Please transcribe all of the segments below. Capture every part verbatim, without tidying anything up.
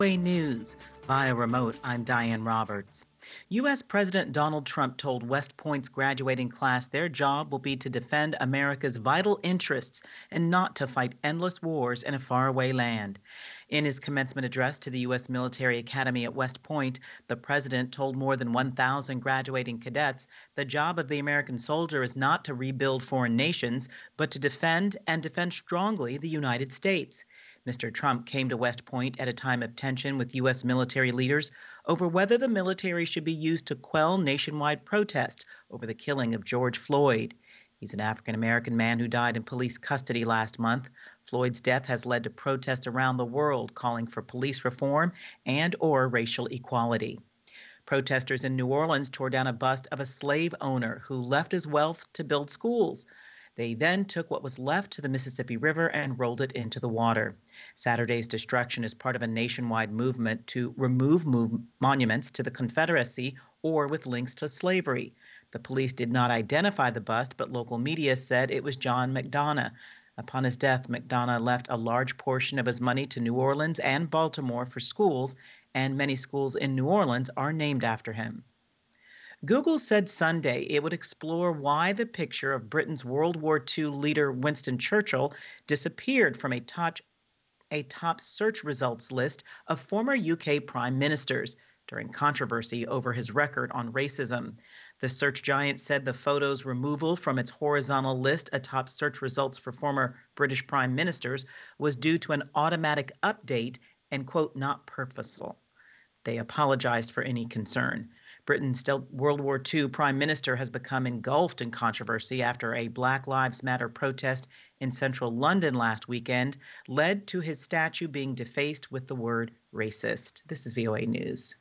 V O A News. Via remote, I'm Diane Roberts. U S. President Donald Trump told West Point's graduating class their job will be to defend America's vital interests and not to fight endless wars in a faraway land. In his commencement address to the U S. Military Academy at West Point, the president told more than one thousand graduating cadets the job of the American soldier is not to rebuild foreign nations, but to defend and defend strongly the United States. Mister Trump came to West Point at a time of tension with U S military leaders over whether the military should be used to quell nationwide protest over the killing of George Floyd. He's an African-American man who died in police custody last month. Floyd's death has led to protests around the world calling for police reform and or racial equality. Protesters in New Orleans tore down a bust of a slave owner who left his wealth to build schools. They then took what was left to the Mississippi River and rolled it into the water. Saturday's destruction is part of a nationwide movement to remove move monuments to the Confederacy or with links to slavery. The police did not identify the bust, but local media said it was John McDonough. Upon his death, McDonough left a large portion of his money to New Orleans and Baltimore for schools, and many schools in New Orleans are named after him. Google said Sunday it would explore why the picture of Britain's World War Two leader Winston Churchill disappeared from a top, a top search results list of former U K prime ministers during controversy over his record on racism. The search giant said the photo's removal from its horizontal list atop search results for former British prime ministers was due to an automatic update and, quote, not purposeful. They apologized for any concern. Britain's World War Two prime minister has become engulfed in controversy after a Black Lives Matter protest in central London last weekend led to his statue being defaced with the word racist. This is V O A News.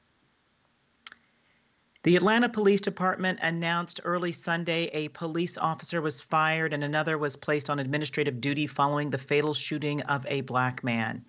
The Atlanta Police Department announced early Sunday a police officer was fired and another was placed on administrative duty following the fatal shooting of a black man.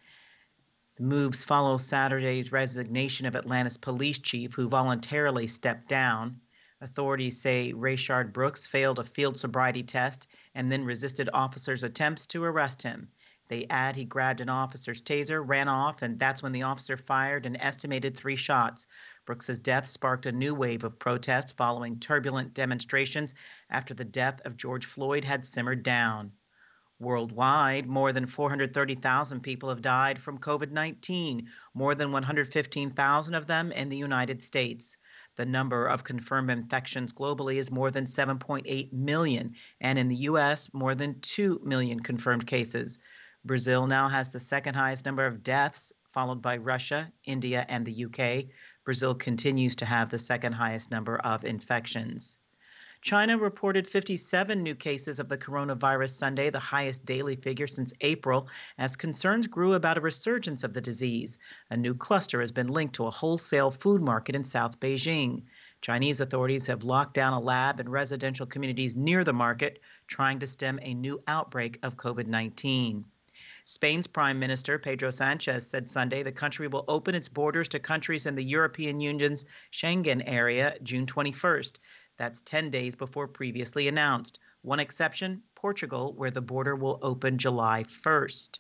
The moves follow Saturday's resignation of Atlanta's police chief, who voluntarily stepped down. Authorities say Rayshard Brooks failed a field sobriety test and then resisted officers' attempts to arrest him. They add he grabbed an officer's taser, ran off, and that's when the officer fired an estimated three shots. Brooks's death sparked a new wave of protests following turbulent demonstrations after the death of George Floyd had simmered down. Worldwide, more than four hundred thirty thousand people have died from COVID nineteen, more than one hundred fifteen thousand of them in the United States. The number of confirmed infections globally is more than seven point eight million, and in the U S, more than two million confirmed cases. Brazil now has the second highest number of deaths, followed by Russia, India, and the U K. Brazil continues to have the second highest number of infections. China reported fifty-seven new cases of the coronavirus Sunday, the highest daily figure since April, as concerns grew about a resurgence of the disease. A new cluster has been linked to a wholesale food market in South Beijing. Chinese authorities have locked down a lab and residential communities near the market, trying to stem a new outbreak of COVID nineteen. Spain's Prime Minister Pedro Sanchez said Sunday the country will open its borders to countries in the European Union's Schengen area June twenty-first. That's ten days before previously announced. One exception, Portugal, where the border will open July first.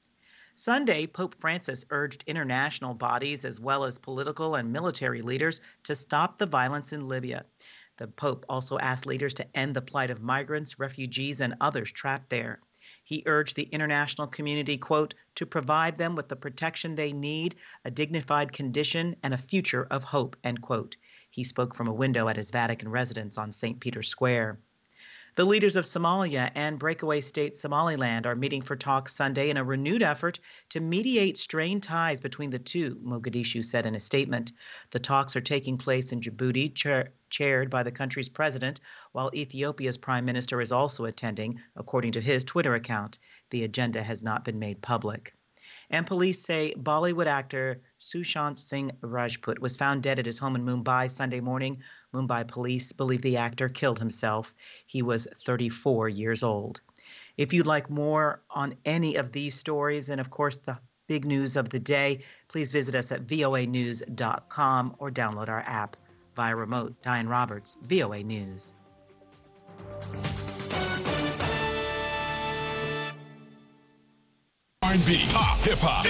Sunday, Pope Francis urged international bodies as well as political and military leaders to stop the violence in Libya. The Pope also asked leaders to end the plight of migrants, refugees, and others trapped there. He urged the international community, quote, to provide them with the protection they need, a dignified condition, and a future of hope, end quote. He spoke from a window at his Vatican residence on Saint Peter's Square. The leaders of Somalia and breakaway state Somaliland are meeting for talks Sunday in a renewed effort to mediate strained ties between the two, Mogadishu said in a statement. The talks are taking place in Djibouti, chair chaired by the country's president, while Ethiopia's prime minister is also attending, according to his Twitter account. The agenda has not been made public. And police say Bollywood actor Sushant Singh Rajput was found dead at his home in Mumbai Sunday morning. Mumbai police believe the actor killed himself. He was thirty-four years old. If you'd like more on any of these stories and, of course, the big news of the day, please visit us at V O A news dot com or download our app via remote. Diane Roberts, V O A News. R and B, pop, hip hop,